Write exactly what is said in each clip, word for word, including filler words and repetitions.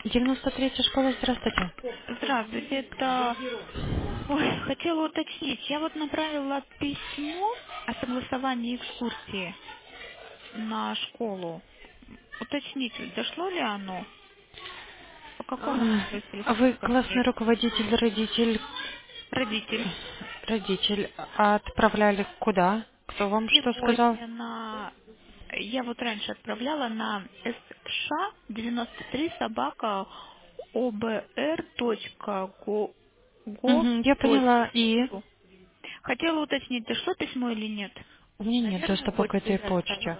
девяносто третья школа, здравствуйте. Здравствуйте, это... Ой, хотела уточнить. Я вот направила письмо о согласовании экскурсии на школу. Уточнить, дошло ли оно? По какому адресу, А если вы можно классный посмотреть? руководитель, родитель, Родитель. родитель. А отправляли куда? Кто вам что сказал? Сегодня на... Я вот раньше отправляла на сш девяносто три собака обр точка гов Угу, я поняла. точка И ру. Хотела уточнить, дошло письмо или нет? у меня На нет верную доступа к почту этой я почте. отправила.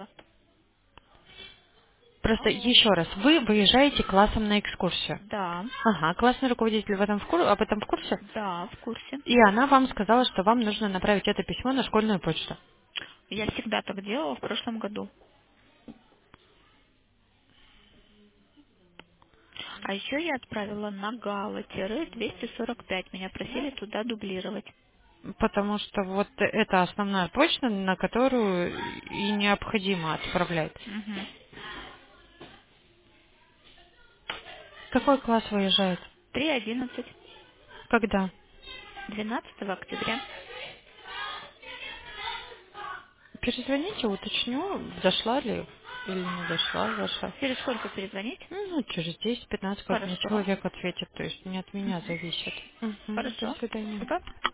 Просто Алло. еще раз, вы выезжаете классом на экскурсию. Да, Ага, классный руководитель в этом в кур- об этом в курсе? да, в курсе. И она вам сказала, что вам нужно направить это письмо на школьную почту. Я всегда так делала в прошлом году. А еще я отправила на гала-двести сорок пять. Меня просили туда дублировать. Потому что вот это основная почта, на которую и необходимо отправлять. Угу. Какой класс выезжает? три одиннадцать. Когда? двенадцатого октября. Перезвоните, уточню, дошла ли или не дошла ваша. Через сколько перезвонить? Ну, через десять-пятнадцать, как мне Хорошо. человек ответит, то есть не от меня Мгм. зависит. Мгм, до Хорошо. свидания. Пока.